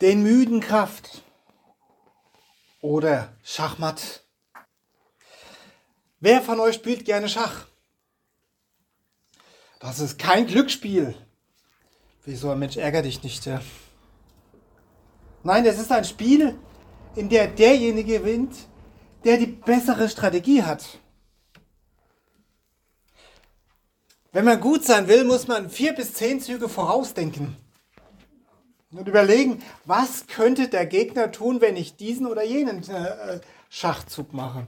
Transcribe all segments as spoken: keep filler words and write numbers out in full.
den müden Kraft oder Schachmatt. Wer von euch spielt gerne Schach? Das ist kein Glücksspiel. Wieso, Mensch, ärger dich nicht. Ja? Nein, es ist ein Spiel, in der derjenige gewinnt, der die bessere Strategie hat. Wenn man gut sein will, muss man vier bis zehn Züge vorausdenken und überlegen, was könnte der Gegner tun, wenn ich diesen oder jenen äh, Schachzug mache.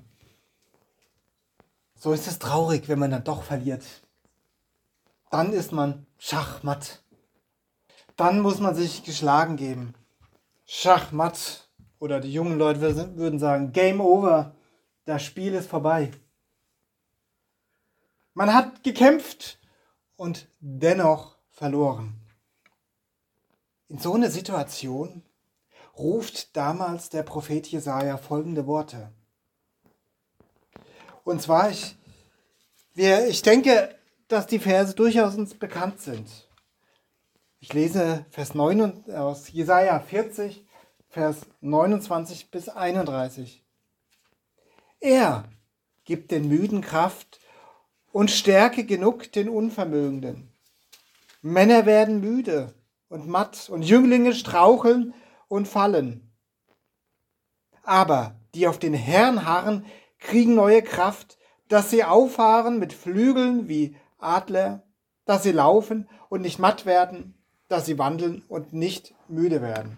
So ist es traurig, wenn man dann doch verliert. Dann ist man schachmatt. Dann muss man sich geschlagen geben. Schachmatt. Oder die jungen Leute würden sagen, Game over. Das Spiel ist vorbei. Man hat gekämpft und dennoch verloren. In so einer Situation ruft damals der Prophet Jesaja folgende Worte. Und zwar, ich, wir, ich denke, dass die Verse durchaus uns bekannt sind. Ich lese Vers neun aus Jesaja vierzig, Vers neunundzwanzig bis einunddreißig. Er gibt den Müden Kraft und Stärke genug den Unvermögenden. Männer werden müde und matt und Jünglinge straucheln und fallen. Aber die auf den Herrn harren, kriegen neue Kraft, dass sie auffahren mit Flügeln wie Adler, dass sie laufen und nicht matt werden, dass sie wandeln und nicht müde werden.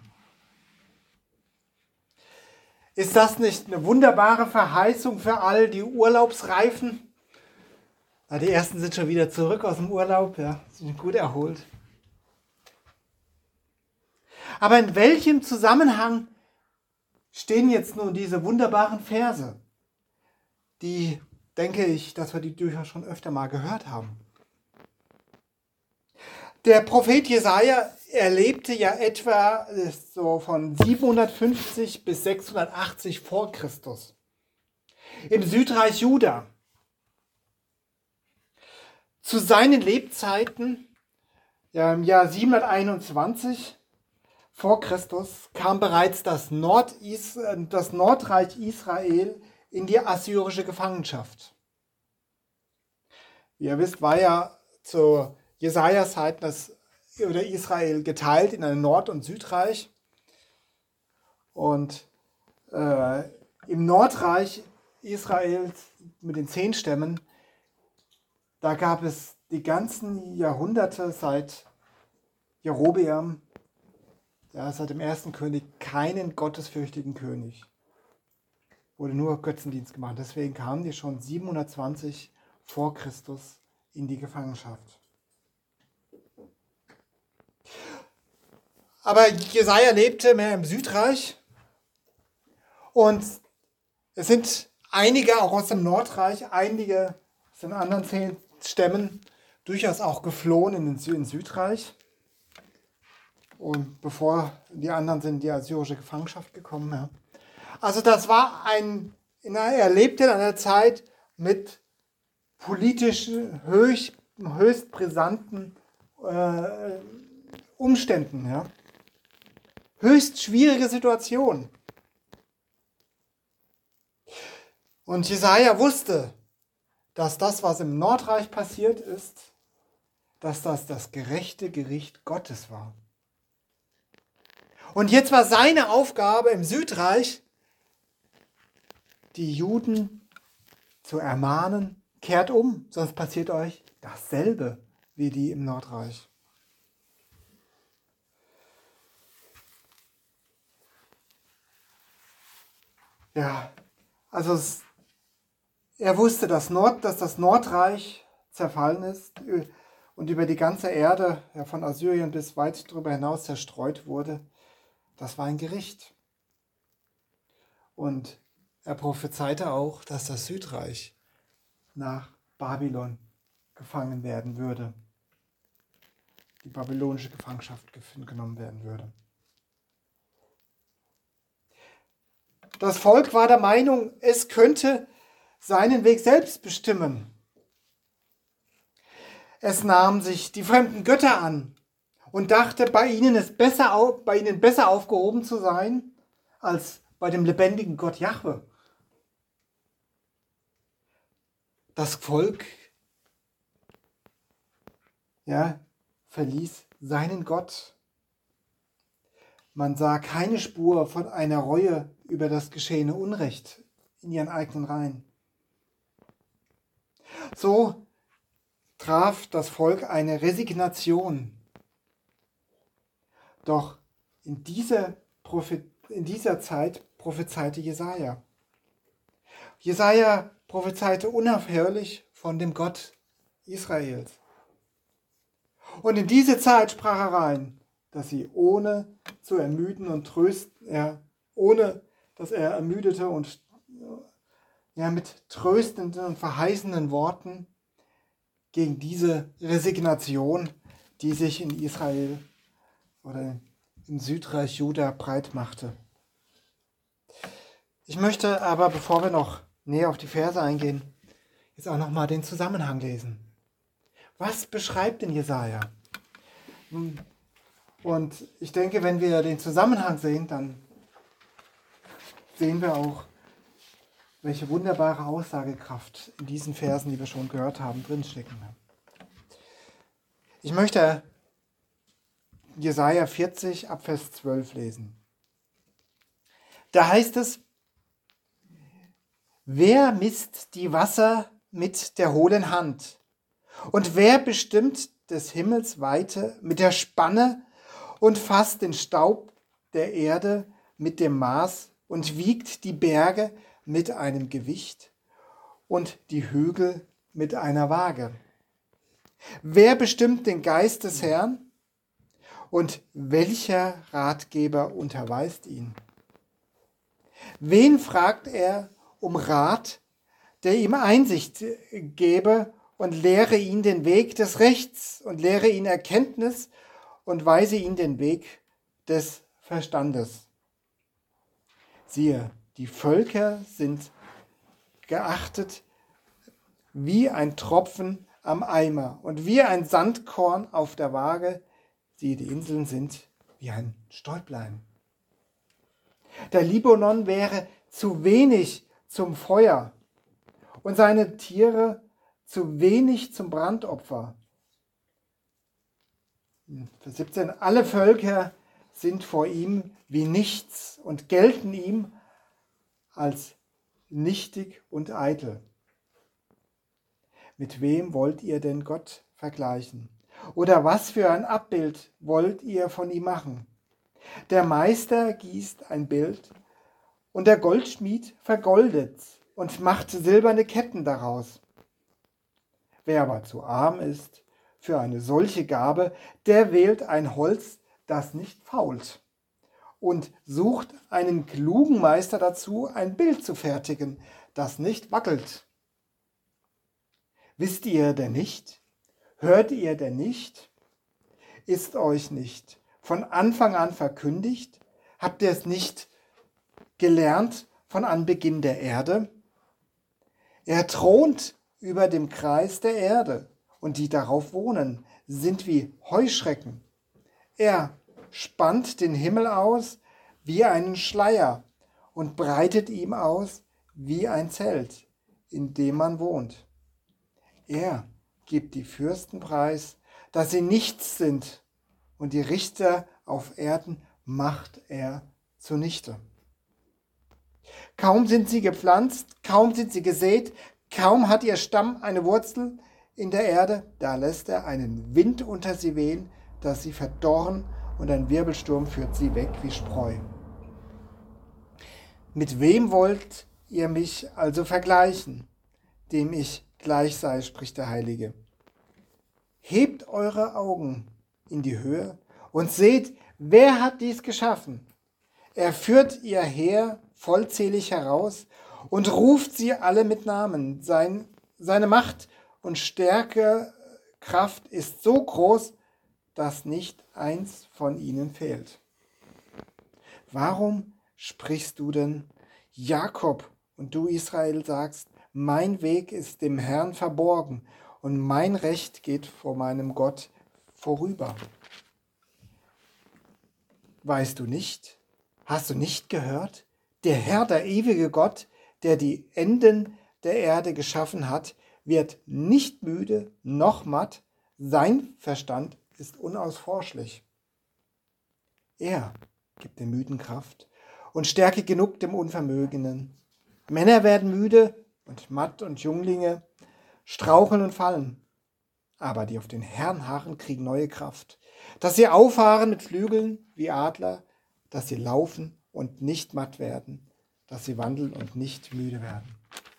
Ist das nicht eine wunderbare Verheißung für all die Urlaubsreifen? Na, die ersten sind schon wieder zurück aus dem Urlaub, ja, sind gut erholt. Aber in welchem Zusammenhang stehen jetzt nun diese wunderbaren Verse, die, denke ich, dass wir die durchaus schon öfter mal gehört haben? Der Prophet Jesaja erlebte ja etwa so von siebenhundertfünfzig bis sechshundertachtzig vor Christus im Südreich Juda. Zu seinen Lebzeiten, ja, im Jahr siebenhunderteinundzwanzig vor Christus, kam bereits das, Nordis, das Nordreich Israel in die assyrische Gefangenschaft. Wie ihr wisst, war ja zu Jesajas Zeiten das oder Israel geteilt in ein Nord- und Südreich. Und äh, im Nordreich Israels mit den zehn Stämmen, da gab es die ganzen Jahrhunderte seit Jerobeam, ja, seit dem ersten König, keinen gottesfürchtigen König. Wurde nur Götzendienst gemacht. Deswegen kamen die schon siebenhundertzwanzig vor Christus in die Gefangenschaft. Aber Jesaja lebte mehr im Südreich und es sind einige auch aus dem Nordreich, einige aus den anderen zehn Stämmen durchaus auch geflohen in den Sü- in Südreich. Und bevor die anderen sind in die assyrische Gefangenschaft gekommen. Ja. Also das war ein, er lebte in einer Zeit mit politisch höchst, höchst brisanten äh, Umständen. Ja. Höchst schwierige Situation. Und Jesaja wusste, dass das, was im Nordreich passiert ist, dass das das gerechte Gericht Gottes war. Und jetzt war seine Aufgabe im Südreich, die Juden zu ermahnen, kehrt um, sonst passiert euch dasselbe wie die im Nordreich. Ja, also es, er wusste, dass, Nord, dass das Nordreich zerfallen ist und über die ganze Erde, ja, von Assyrien bis weit darüber hinaus zerstreut wurde. Das war ein Gericht. Und er prophezeite auch, dass das Südreich nach Babylon gefangen werden würde. Die babylonische Gefangenschaft genommen werden würde. Das Volk war der Meinung, es könnte seinen Weg selbst bestimmen. Es nahm sich die fremden Götter an und dachte, bei ihnen ist besser, au- bei ihnen besser aufgehoben zu sein als bei dem lebendigen Gott Jahwe. Das Volk, ja, verließ seinen Gott. Man sah keine Spur von einer Reue über das geschehene Unrecht in ihren eigenen Reihen. So traf das Volk eine Resignation. Doch in dieser, Prophet, in dieser Zeit prophezeite Jesaja. Jesaja prophezeite unaufhörlich von dem Gott Israels. Und in diese Zeit sprach er rein, dass sie ohne zu ermüden und trösten, ja, ohne dass er ermüdete und ja, mit tröstenden und verheißenden Worten gegen diese Resignation, die sich in Israel oder im Südreich Juda breit machte. Ich möchte aber, bevor wir noch näher auf die Verse eingehen, jetzt auch nochmal den Zusammenhang lesen. Was beschreibt denn Jesaja? Und ich denke, wenn wir den Zusammenhang sehen, dann sehen wir auch, welche wunderbare Aussagekraft in diesen Versen, die wir schon gehört haben, drinstecken. Ich möchte Jesaja vierzig ab Vers zwölf lesen. Da heißt es: Wer misst die Wasser mit der hohlen Hand? Und wer bestimmt des Himmels Weite mit der Spanne und fasst den Staub der Erde mit dem Maß und wiegt die Berge mit einem Gewicht und die Hügel mit einer Waage? Wer bestimmt den Geist des Herrn? Und welcher Ratgeber unterweist ihn? Wen fragt er um Rat, der ihm Einsicht gebe und lehre ihn den Weg des Rechts und lehre ihn Erkenntnis und weise ihn den Weg des Verstandes? Siehe, die Völker sind geachtet wie ein Tropfen am Eimer und wie ein Sandkorn auf der Waage. Siehe, die Inseln sind wie ein Stäublein. Der Libanon wäre zu wenig zum Feuer und seine Tiere zu wenig zum Brandopfer. Vers siebzehn. Alle Völker sind vor ihm wie nichts und gelten ihm als nichtig und eitel. Mit wem wollt ihr denn Gott vergleichen? Oder was für ein Abbild wollt ihr von ihm machen? Der Meister gießt ein Bild und der Goldschmied vergoldet und macht silberne Ketten daraus. Wer aber zu arm ist für eine solche Gabe, der wählt ein Holz, das nicht fault, und sucht einen klugen Meister dazu, ein Bild zu fertigen, das nicht wackelt. Wisst ihr denn nicht? Hört ihr denn nicht? Ist euch nicht von Anfang an verkündigt? Habt ihr es nicht gelernt von Anbeginn der Erde? Er thront über dem Kreis der Erde, und die darauf wohnen, sind wie Heuschrecken. Er spannt den Himmel aus wie einen Schleier und breitet ihm aus wie ein Zelt, in dem man wohnt. Er gibt die Fürsten preis, dass sie nichts sind, und die Richter auf Erden macht er zunichte. Kaum sind sie gepflanzt, kaum sind sie gesät, kaum hat ihr Stamm eine Wurzel in der Erde, da lässt er einen Wind unter sie wehen, dass sie verdorren, und ein Wirbelsturm führt sie weg wie Spreu. Mit wem wollt ihr mich also vergleichen, dem ich gleich sei, spricht der Heilige? Hebt eure Augen in die Höhe und seht, wer hat dies geschaffen? Er führt ihr Heer vollzählig heraus und ruft sie alle mit Namen. Sein, seine Macht und Stärke, Kraft ist so groß, dass nicht eins von ihnen fehlt. Warum sprichst du denn, Jakob, und du, Israel, sagst, mein Weg ist dem Herrn verborgen und mein Recht geht vor meinem Gott vorüber? weißt du nicht? Hast du nicht gehört? Der Herr, der ewige Gott, der die Enden der Erde geschaffen hat, wird nicht müde noch matt. Sein Verstand ist unausforschlich. Er gibt den Müden Kraft und Stärke genug dem Unvermögenden. Männer werden müde und matt und Junglinge straucheln und fallen. Aber die auf den Herrn harren, kriegen neue Kraft. Dass sie auffahren mit Flügeln wie Adler, dass sie laufen und nicht matt werden, dass sie wandeln und nicht müde werden.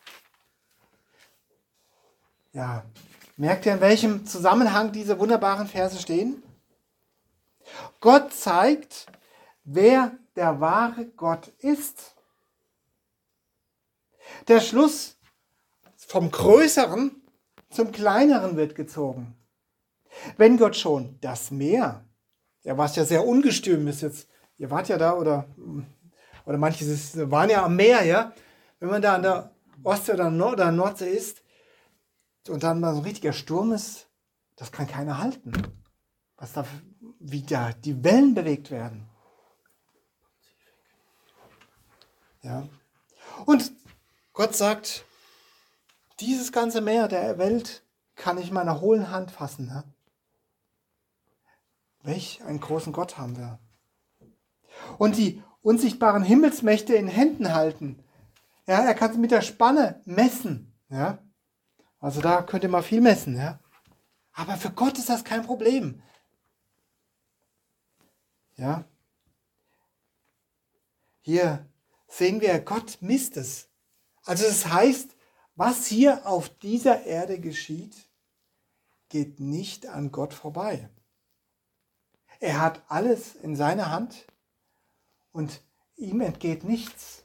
Ja, merkt ihr, in welchem Zusammenhang diese wunderbaren Verse stehen? Gott zeigt, wer der wahre Gott ist. Der Schluss vom Größeren zum Kleineren wird gezogen. Wenn Gott schon das Meer, ja, was ja sehr ungestüm ist jetzt, ihr wart ja da oder, oder manche waren ja am Meer, ja, wenn man da an der Ostsee oder Nord- oder Nordsee ist und dann mal so ein richtiger Sturm ist, das kann keiner halten. Was da, wie da die Wellen bewegt werden. Ja. Und Gott sagt, dieses ganze Meer der Welt kann ich in meiner hohlen Hand fassen. Ne? Welch einen großen Gott haben wir. Und die unsichtbaren Himmelsmächte in Händen halten. Ja, er kann es mit der Spanne messen. Ja? Also da könnt ihr mal viel messen. Ja? Aber für Gott ist das kein Problem. Ja? Hier sehen wir, Gott misst es. Also das heißt, was hier auf dieser Erde geschieht, geht nicht an Gott vorbei. Er hat alles in seiner Hand und ihm entgeht nichts.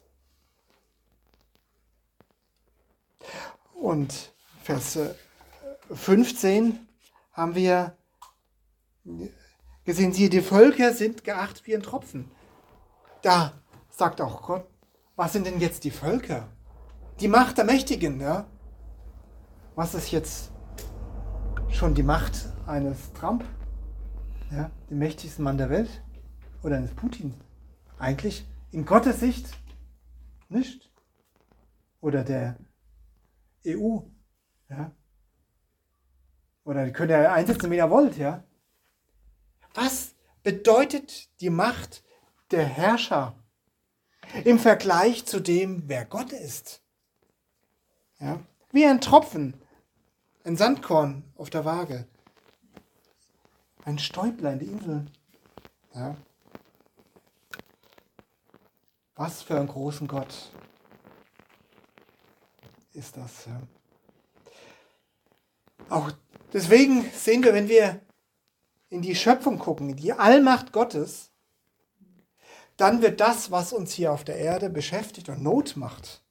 Und Vers fünfzehn haben wir gesehen, siehe, die Völker sind geachtet wie ein Tropfen. Da sagt auch Gott, was sind denn jetzt die Völker? Die Macht der Mächtigen, ja? Was ist jetzt schon die Macht eines Trump? Ja, dem mächtigsten Mann der Welt? Oder eines Putin? Eigentlich in Gottes Sicht nicht. Oder der E U. Ja? Oder die könnt ihr einsetzen, wie ihr wollt. Ja? Was bedeutet die Macht der Herrscher im Vergleich zu dem, wer Gott ist? Ja? Wie ein Tropfen, ein Sandkorn auf der Waage. Ein Stäublein, die Insel. Ja. Was für einen großen Gott ist das. Ja. Auch deswegen sehen wir, wenn wir in die Schöpfung gucken, in die Allmacht Gottes, dann wird das, was uns hier auf der Erde beschäftigt und Not macht,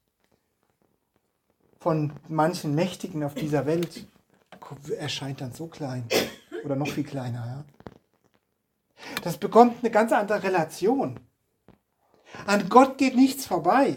von manchen Mächtigen auf dieser Welt, erscheint dann so klein. Oder noch viel kleiner. Ja? Das bekommt eine ganz andere Relation. An Gott geht nichts vorbei.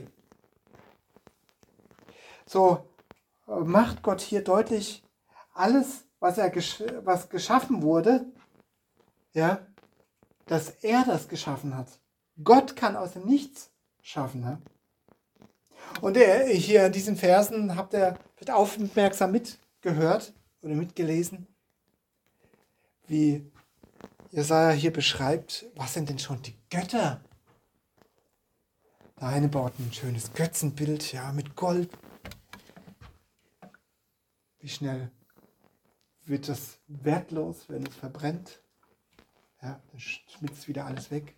So macht Gott hier deutlich, alles, was, er gesch- was geschaffen wurde, ja, dass er das geschaffen hat. Gott kann aus dem Nichts schaffen. Ja? Und er, hier in diesen Versen habt ihr vielleicht aufmerksam mitgehört oder mitgelesen, wie Jesaja hier beschreibt, was sind denn schon die Götter? Der eine baut ein schönes Götzenbild, ja, mit Gold. Wie schnell wird das wertlos, wenn es verbrennt? Ja, dann schmitzt wieder alles weg.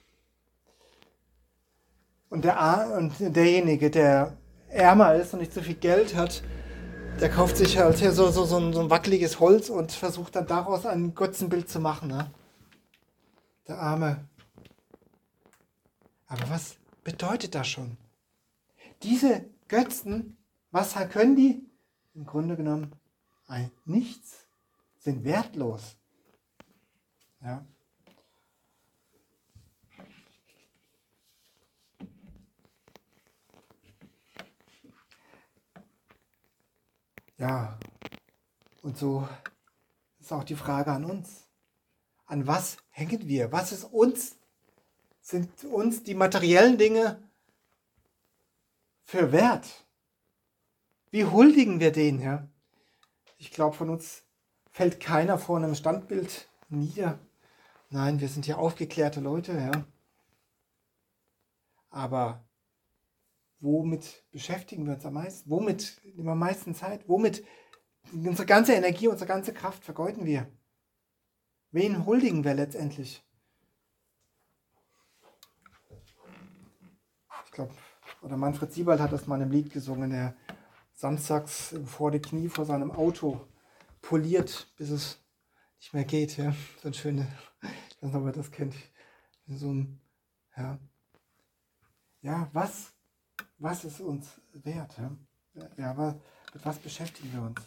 Und, der, und derjenige, der ärmer ist und nicht so viel Geld hat, der kauft sich halt hier so, so, so, ein, so ein wackeliges Holz und versucht dann daraus ein Götzenbild zu machen. Ne? Der Arme. Aber was bedeutet das schon? Diese Götzen, was können die? Im Grunde genommen ein nichts, sind wertlos. Ja. Ja, und so ist auch die Frage an uns. An was hängen wir? Was ist uns sind uns die materiellen Dinge für wert? Wie huldigen wir denen, ja? Ich glaube, von uns fällt keiner vor einem Standbild nieder. Nein, wir sind ja aufgeklärte Leute, ja. Aber womit beschäftigen wir uns am meisten? Womit nehmen wir am meisten Zeit? Womit unsere ganze Energie, unsere ganze Kraft vergeuden wir? Wen huldigen wir letztendlich? Ich glaube, oder Manfred Siebald hat das mal in einem Lied gesungen, der samstags vor die Knie vor seinem Auto poliert, bis es nicht mehr geht. Ja? So ein schönes, ich weiß nicht, ob ihr das kennt. So ein, ja, ja was, was ist uns wert? Ja, ja was, mit was beschäftigen wir uns?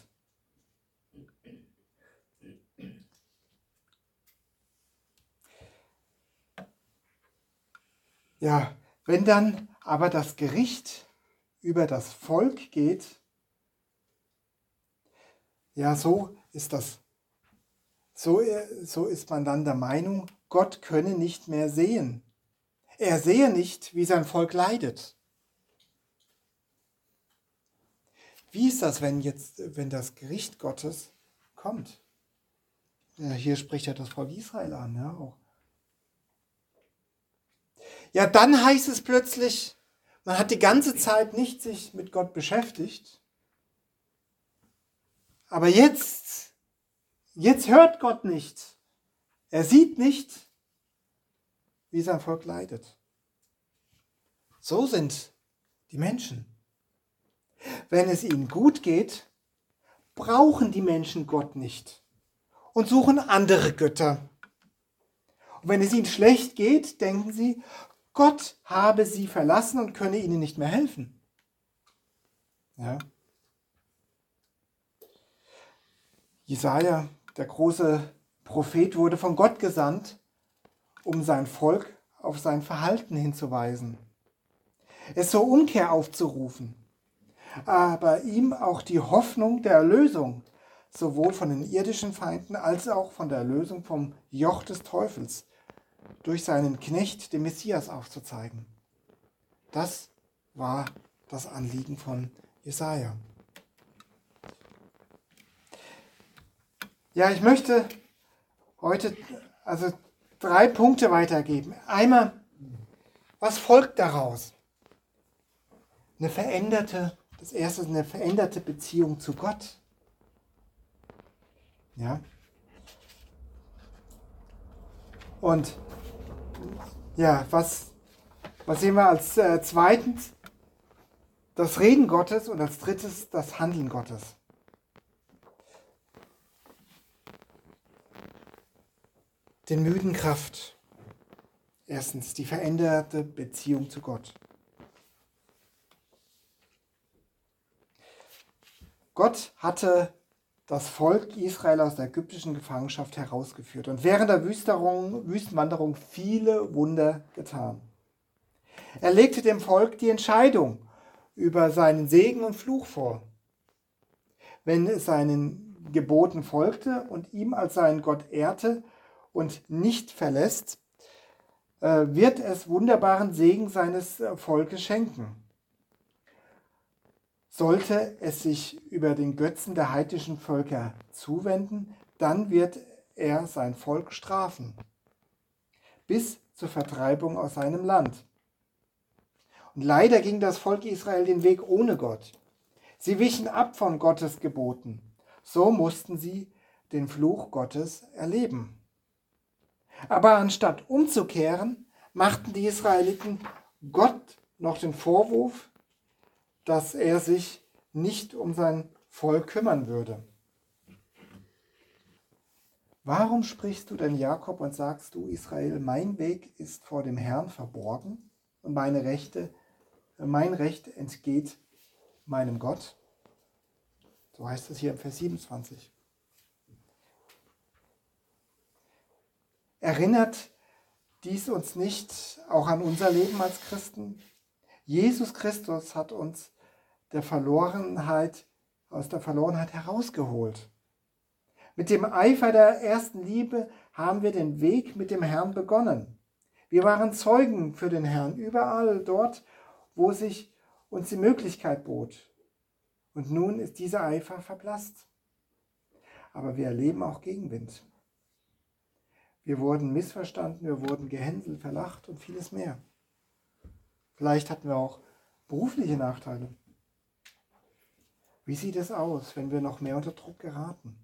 Ja, wenn dann aber das Gericht über das Volk geht, ja, so ist das. So, so ist man dann der Meinung, Gott könne nicht mehr sehen. Er sehe nicht, wie sein Volk leidet. Wie ist das, wenn jetzt, wenn das Gericht Gottes kommt? Ja, hier spricht ja das Volk Israel an, ja auch. Ja, dann heißt es plötzlich, man hat die ganze Zeit nicht sich mit Gott beschäftigt. Aber jetzt, jetzt hört Gott nicht. Er sieht nicht, wie sein Volk leidet. So sind die Menschen. Wenn es ihnen gut geht, brauchen die Menschen Gott nicht und suchen andere Götter. Und wenn es ihnen schlecht geht, denken sie, Gott habe sie verlassen und könne ihnen nicht mehr helfen. Ja. Jesaja, der große Prophet, wurde von Gott gesandt, um sein Volk auf sein Verhalten hinzuweisen, es zur Umkehr aufzurufen, aber ihm auch die Hoffnung der Erlösung, sowohl von den irdischen Feinden als auch von der Erlösung vom Joch des Teufels, durch seinen Knecht, den Messias, aufzuzeigen. Das war das Anliegen von Jesaja. Ja, ich möchte heute also drei Punkte weitergeben. Einmal, was folgt daraus? Eine veränderte, das erste ist eine veränderte Beziehung zu Gott. Ja. Und ja, was, was sehen wir als äh, zweitens? Das Reden Gottes und als drittes das Handeln Gottes. Den Müden Kraft. Erstens, die veränderte Beziehung zu Gott. Gott hatte das Volk Israel aus der ägyptischen Gefangenschaft herausgeführt und während der Wüstenwanderung viele Wunder getan. Er legte dem Volk die Entscheidung über seinen Segen und Fluch vor. Wenn es seinen Geboten folgte und ihm als seinen Gott ehrte und nicht verlässt, wird es wunderbaren Segen seines Volkes schenken. Sollte es sich über den Götzen der heidnischen Völker zuwenden, dann wird er sein Volk strafen, bis zur Vertreibung aus seinem Land. Und leider ging das Volk Israel den Weg ohne Gott. Sie wichen ab von Gottes Geboten. So mussten sie den Fluch Gottes erleben. Aber anstatt umzukehren, machten die Israeliten Gott noch den Vorwurf, dass er sich nicht um sein Volk kümmern würde. Warum sprichst du denn Jakob und sagst du, Israel, mein Weg ist vor dem Herrn verborgen und meine Rechte, mein Recht entgeht meinem Gott? So heißt es hier im Vers siebenundzwanzig. Erinnert dies uns nicht auch an unser Leben als Christen? Jesus Christus hat uns der Verlorenheit, aus der Verlorenheit herausgeholt. Mit dem Eifer der ersten Liebe haben wir den Weg mit dem Herrn begonnen. Wir waren Zeugen für den Herrn, überall dort, wo sich uns die Möglichkeit bot. Und nun ist dieser Eifer verblasst. Aber wir erleben auch Gegenwind. Wir wurden missverstanden, wir wurden gehänselt, verlacht und vieles mehr. Vielleicht hatten wir auch berufliche Nachteile. Wie sieht es aus, wenn wir noch mehr unter Druck geraten?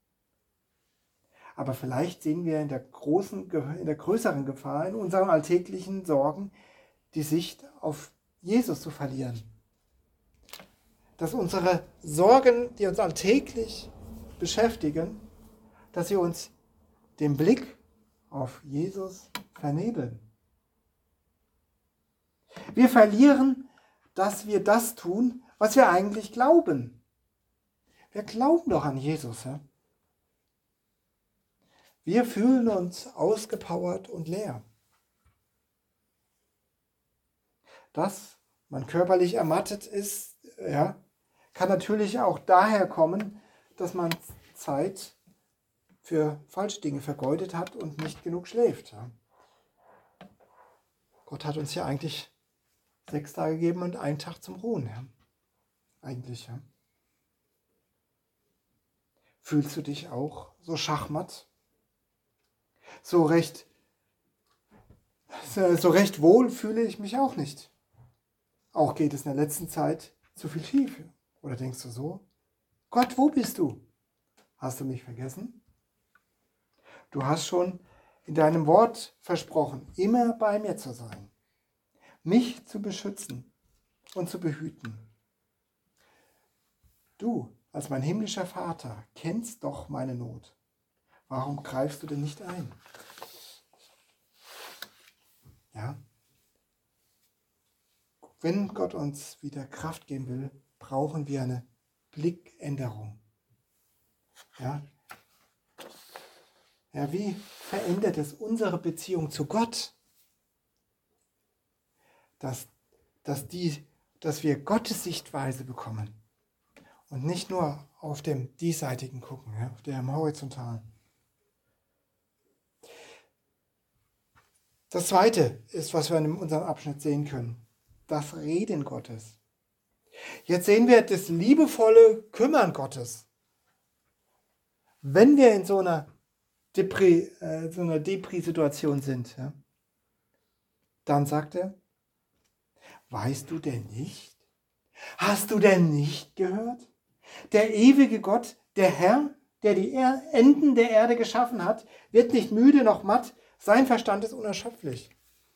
Aber vielleicht sehen wir in der, großen, in der größeren Gefahr, in unseren alltäglichen Sorgen, die Sicht auf Jesus zu verlieren. Dass unsere Sorgen, die uns alltäglich beschäftigen, dass sie uns den Blick auf Jesus vernebeln. Wir verlieren, dass wir das tun, was wir eigentlich glauben. Wir glauben doch an Jesus. Ja? Wir fühlen uns ausgepowert und leer. Dass man körperlich ermattet ist, ja, kann natürlich auch daher kommen, dass man Zeit für falsche Dinge vergeudet hat und nicht genug schläft. Ja. Gott hat uns ja eigentlich sechs Tage gegeben und einen Tag zum Ruhen. Ja. Eigentlich, ja. Fühlst du dich auch so schachmatt? So recht, so recht wohl fühle ich mich auch nicht. Auch geht es in der letzten Zeit zu viel schief. Oder denkst du so? Gott, wo bist du? Hast du mich vergessen? Du hast schon in deinem Wort versprochen, immer bei mir zu sein, mich zu beschützen und zu behüten. Du, als mein himmlischer Vater, kennst doch meine Not. Warum greifst du denn nicht ein? Ja? Wenn Gott uns wieder Kraft geben will, brauchen wir eine Blickänderung. Ja? Ja, wie verändert es unsere Beziehung zu Gott? Dass, dass, die, dass wir Gottes Sichtweise bekommen und nicht nur auf dem diesseitigen gucken, ja, auf dem horizontalen. Das Zweite ist, was wir in unserem Abschnitt sehen können, das Reden Gottes. Jetzt sehen wir das liebevolle Kümmern Gottes. Wenn wir in so einer Depri, äh, so einer Depri-Situation sind, ja, dann sagt er, weißt du denn nicht? Hast du denn nicht gehört? Der ewige Gott, der Herr, der die er- Enden der Erde geschaffen hat, wird nicht müde noch matt, sein Verstand ist unerschöpflich.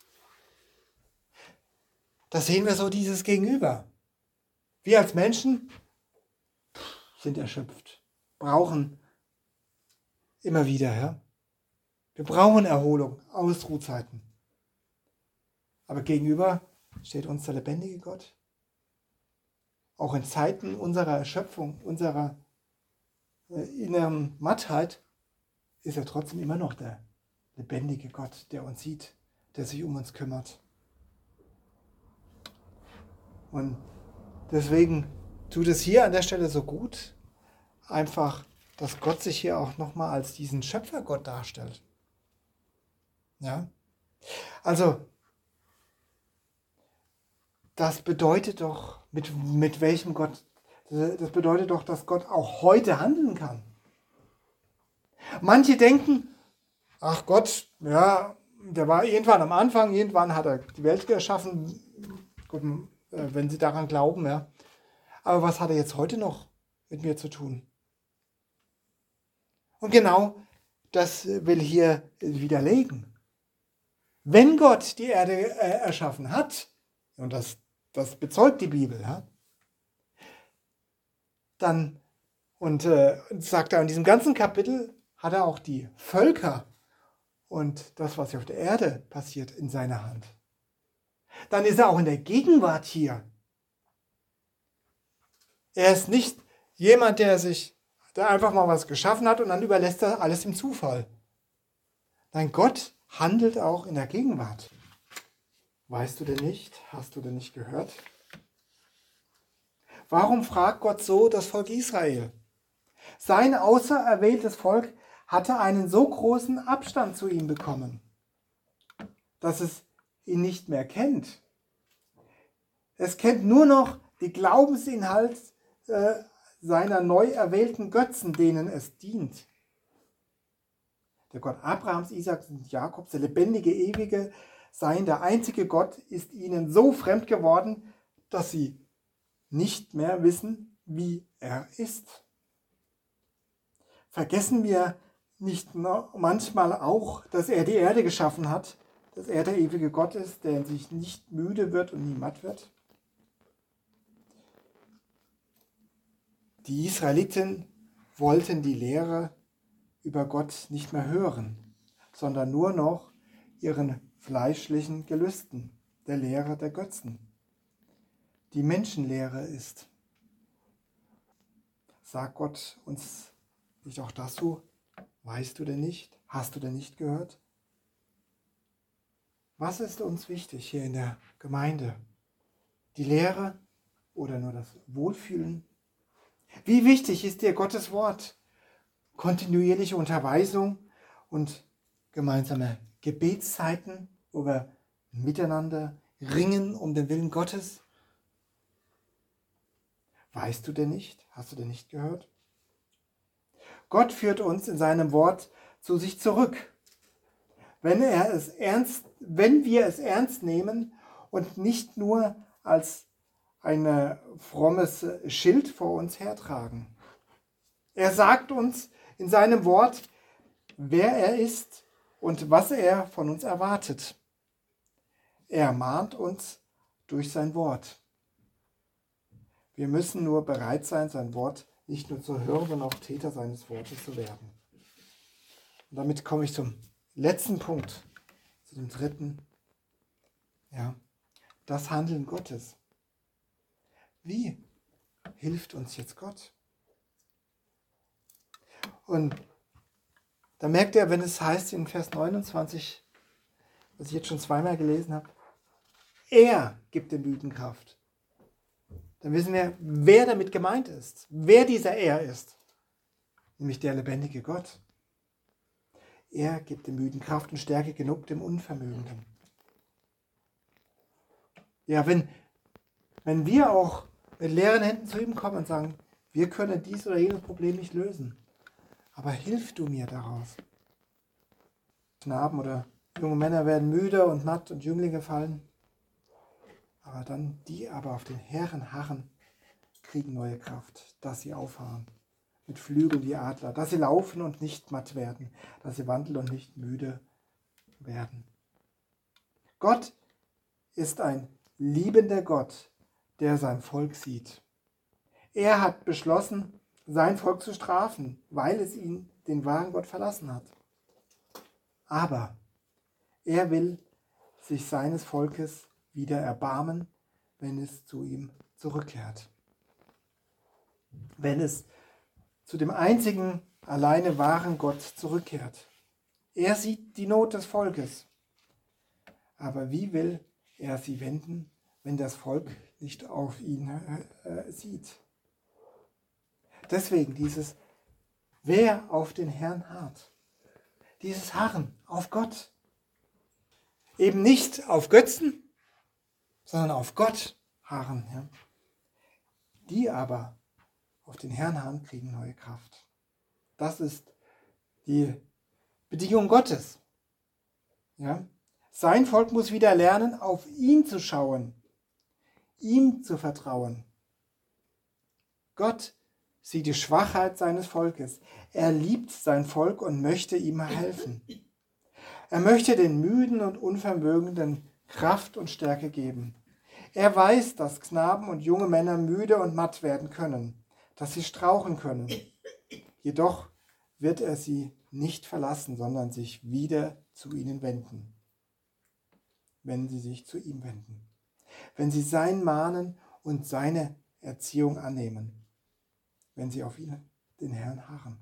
Da sehen wir so dieses Gegenüber. Wir als Menschen sind erschöpft, brauchen immer wieder, ja. Wir brauchen Erholung, Ausruhzeiten. Aber gegenüber steht uns der lebendige Gott. Auch in Zeiten unserer Erschöpfung, unserer äh, inneren Mattheit, ist er trotzdem immer noch der lebendige Gott, der uns sieht, der sich um uns kümmert. Und deswegen tut es hier an der Stelle so gut, einfach, dass Gott sich hier auch nochmal als diesen Schöpfergott darstellt. Ja? Also, das bedeutet doch, mit, mit welchem Gott, das bedeutet doch, dass Gott auch heute handeln kann. Manche denken, ach Gott, ja, der war irgendwann am Anfang, irgendwann hat er die Welt geschaffen, gut, wenn sie daran glauben, ja. Aber was hat er jetzt heute noch mit mir zu tun? Und genau das will hier widerlegen. Wenn Gott die Erde äh, erschaffen hat, und das, das bezeugt die Bibel, ja, dann, und äh, sagt er in diesem ganzen Kapitel, hat er auch die Völker und das, was auf der Erde passiert, in seiner Hand. Dann ist er auch in der Gegenwart hier. Er ist nicht jemand, der sich, der einfach mal was geschaffen hat und dann überlässt er alles dem Zufall. Nein, Gott handelt auch in der Gegenwart. Weißt du denn nicht? Hast du denn nicht gehört? Warum fragt Gott so das Volk Israel? Sein auserwähltes Volk hatte einen so großen Abstand zu ihm bekommen. dass es ihn nicht mehr kennt. Es kennt nur noch die Glaubensinhalt äh, seiner neu erwählten Götzen, denen es dient. Der Gott Abrahams, Isaaks und Jakobs, der lebendige, ewige, sein der einzige Gott, ist ihnen so fremd geworden, dass sie nicht mehr wissen, wie er ist. Vergessen wir nicht manchmal auch, dass er die Erde geschaffen hat, dass er der ewige Gott ist, der in sich nicht müde wird und nie matt wird? Die Israeliten wollten die Lehre über Gott nicht mehr hören, sondern nur noch ihren fleischlichen Gelüsten, der Lehre der Götzen, die Menschenlehre ist. Sagt Gott uns nicht auch das so? Weißt du denn nicht? Hast du denn nicht gehört? Was ist uns wichtig hier in der Gemeinde? Die Lehre oder nur das Wohlfühlen? Wie wichtig ist dir Gottes Wort? Kontinuierliche Unterweisung und gemeinsame Gebetszeiten, wo wir miteinander ringen um den Willen Gottes? Weißt du denn nicht? Hast du denn nicht gehört? Gott führt uns in seinem Wort zu sich zurück. Wenn, er es ernst, wenn wir es ernst nehmen und nicht nur als ein frommes Schild vor uns hertragen. Er sagt uns in seinem Wort, wer er ist und was er von uns erwartet. Er mahnt uns durch sein Wort. Wir müssen nur bereit sein, sein Wort nicht nur zu hören, sondern auch Täter seines Wortes zu werden. Und damit komme ich zum letzten Punkt, zu dem dritten. Ja, das Handeln Gottes. Wie hilft uns jetzt Gott? Und da merkt er, wenn es heißt in Vers neunundzwanzig, was ich jetzt schon zweimal gelesen habe, er gibt den Müden Kraft. Dann wissen wir, wer damit gemeint ist, wer dieser Er ist, nämlich der lebendige Gott. Er gibt dem Müden Kraft und Stärke genug dem Unvermögenden. Ja, wenn, wenn wir auch mit leeren Händen zu ihm kommen und sagen, wir können dies oder jenes Problem nicht lösen, aber hilf du mir daraus. Knaben oder junge Männer werden müde und matt und Jünglinge fallen. Aber dann die aber auf den Herrn harren, kriegen neue Kraft, dass sie auffahren, mit Flügeln wie Adler, dass sie laufen und nicht matt werden, dass sie wandeln und nicht müde werden. Gott ist ein liebender Gott, der sein Volk sieht. Er hat beschlossen, sein Volk zu strafen, weil es ihn, den wahren Gott, verlassen hat. Aber er will sich seines Volkes wieder erbarmen, wenn es zu ihm zurückkehrt. Wenn es zu dem einzigen, alleine wahren Gott zurückkehrt. Er sieht die Not des Volkes. Aber wie will er sie wenden, wenn das Volk nicht auf ihn äh, sieht? Deswegen dieses, wer auf den Herrn harrt. Dieses Harren auf Gott. Eben nicht auf Götzen, sondern auf Gott harren. Ja. Die aber auf den Herrn harren, kriegen neue Kraft. Das ist die Bedingung Gottes. Ja. Sein Volk muss wieder lernen, auf ihn zu schauen, ihm zu vertrauen. Gott sieht die Schwachheit seines Volkes. Er liebt sein Volk und möchte ihm helfen. Er möchte den Müden und Unvermögenden Kraft und Stärke geben. Er weiß, dass Knaben und junge Männer müde und matt werden können, dass sie strauchen können. Jedoch wird er sie nicht verlassen, sondern sich wieder zu ihnen wenden, wenn sie sich zu ihm wenden, wenn sie sein Mahnen und seine Erziehung annehmen, wenn sie auf ihn, den Herrn, harren.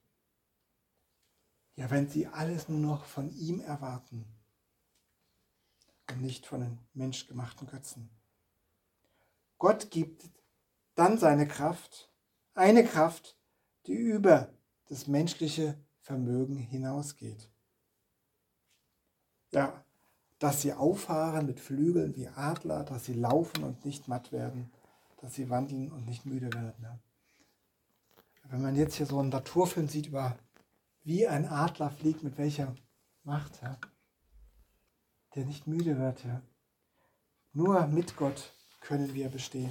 Ja, wenn sie alles nur noch von ihm erwarten und nicht von den menschgemachten Götzen. Gott gibt dann seine Kraft, eine Kraft, die über das menschliche Vermögen hinausgeht. Ja, dass sie auffahren mit Flügeln wie Adler, dass sie laufen und nicht matt werden, dass sie wandeln und nicht müde werden. Ja. Wenn man jetzt hier so einen Naturfilm sieht über wie ein Adler fliegt, mit welcher Macht, ja, der nicht müde wird. Ja. Nur mit Gott können wir bestehen.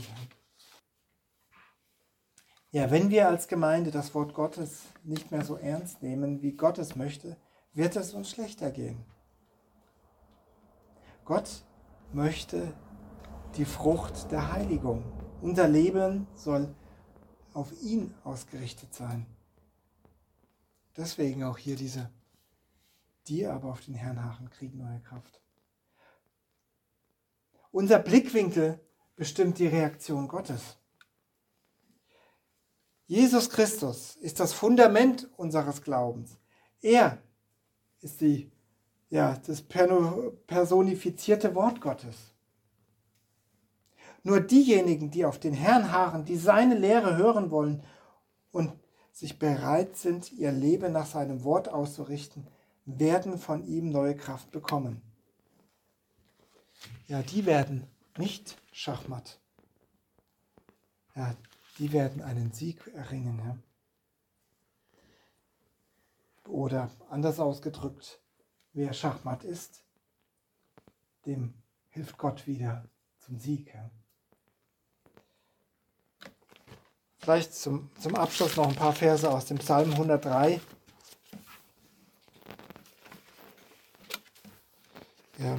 Ja. Ja, wenn wir als Gemeinde das Wort Gottes nicht mehr so ernst nehmen, wie Gott es möchte, wird es uns schlechter gehen. Gott möchte die Frucht der Heiligung. Unser Leben soll auf ihn ausgerichtet sein. Deswegen auch hier diese, die aber auf den Herrn harren, kriegen neue Kraft. Unser Blickwinkel bestimmt die Reaktion Gottes. Jesus Christus ist das Fundament unseres Glaubens. Er ist die, ja, das personifizierte Wort Gottes. Nur diejenigen, die auf den Herrn harren, die seine Lehre hören wollen und sich bereit sind, ihr Leben nach seinem Wort auszurichten, werden von ihm neue Kraft bekommen. Ja, die werden nicht schachmatt. Ja, die werden einen Sieg erringen. Ja. Oder anders ausgedrückt, wer schachmatt ist, dem hilft Gott wieder zum Sieg. Ja. Vielleicht zum, zum Abschluss noch ein paar Verse aus dem Psalm hundertdrei. Ja.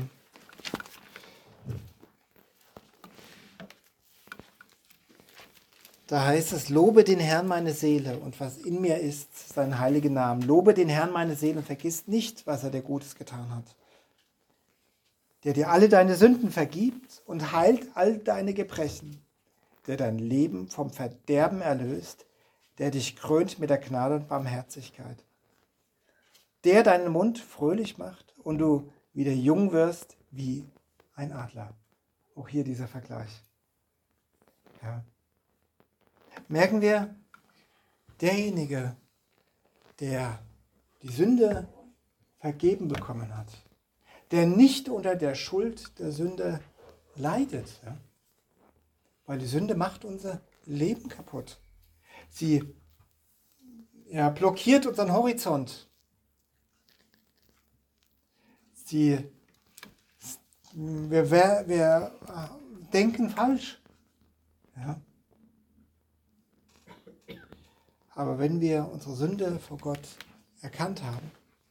Da heißt es, lobe den Herrn meine Seele und was in mir ist, seinen heiligen Namen. Lobe den Herrn meine Seele und vergiss nicht, was er dir Gutes getan hat. Der dir alle deine Sünden vergibt und heilt all deine Gebrechen. Der dein Leben vom Verderben erlöst, der dich krönt mit der Gnade und Barmherzigkeit. Der deinen Mund fröhlich macht und du wieder jung wirst wie ein Adler. Auch hier dieser Vergleich. Ja. Merken wir, derjenige, der die Sünde vergeben bekommen hat, der nicht unter der Schuld der Sünde leidet, ja, weil die Sünde macht unser Leben kaputt. Sie ja, blockiert unseren Horizont. Sie, wir, wir, wir denken falsch. Ja. Aber wenn wir unsere Sünde vor Gott erkannt haben,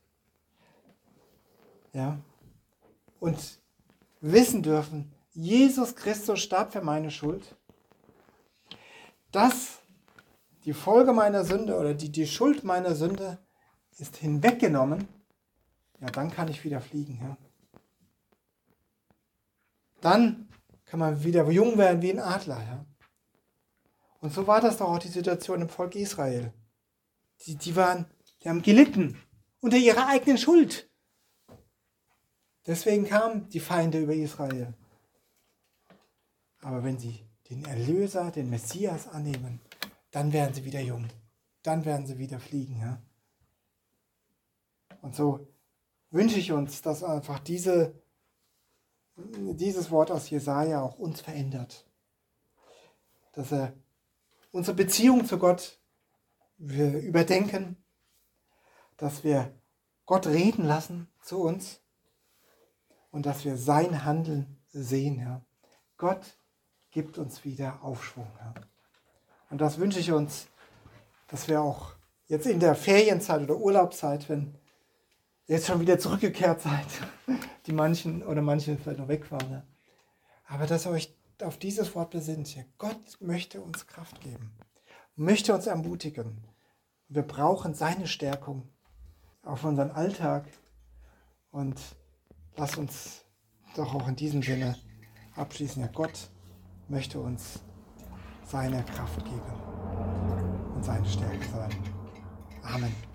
ja, und wissen dürfen, Jesus Christus starb für meine Schuld, dass die Folge meiner Sünde oder die, die Schuld meiner Sünde ist hinweggenommen, ja, dann kann ich wieder fliegen. Ja. Dann kann man wieder jung werden wie ein Adler. Ja. Und so war das doch auch die Situation im Volk Israel. Die, die, waren, die haben gelitten unter ihrer eigenen Schuld. Deswegen kamen die Feinde über Israel. Aber wenn sie den Erlöser, den Messias annehmen, dann werden sie wieder jung. Dann werden sie wieder fliegen. Ja? Und so wünsche ich uns, dass einfach diese, dieses Wort aus Jesaja auch uns verändert. Dass er unsere Beziehung zu Gott wir überdenken, dass wir Gott reden lassen zu uns und dass wir sein Handeln sehen. Ja. Gott gibt uns wieder Aufschwung. Ja. Und das wünsche ich uns, dass wir auch jetzt in der Ferienzeit oder Urlaubszeit, wenn ihr jetzt schon wieder zurückgekehrt seid, die manchen oder manche vielleicht noch weg waren, ja. Aber dass ihr euch auf dieses Wort besinnt. Ja. Gott möchte uns Kraft geben, möchte uns ermutigen. Wir brauchen seine Stärkung auf unseren Alltag und lasst uns doch auch in diesem Sinne abschließen. Ja, Gott möchte uns seine Kraft geben und seine Stärke sein. Amen.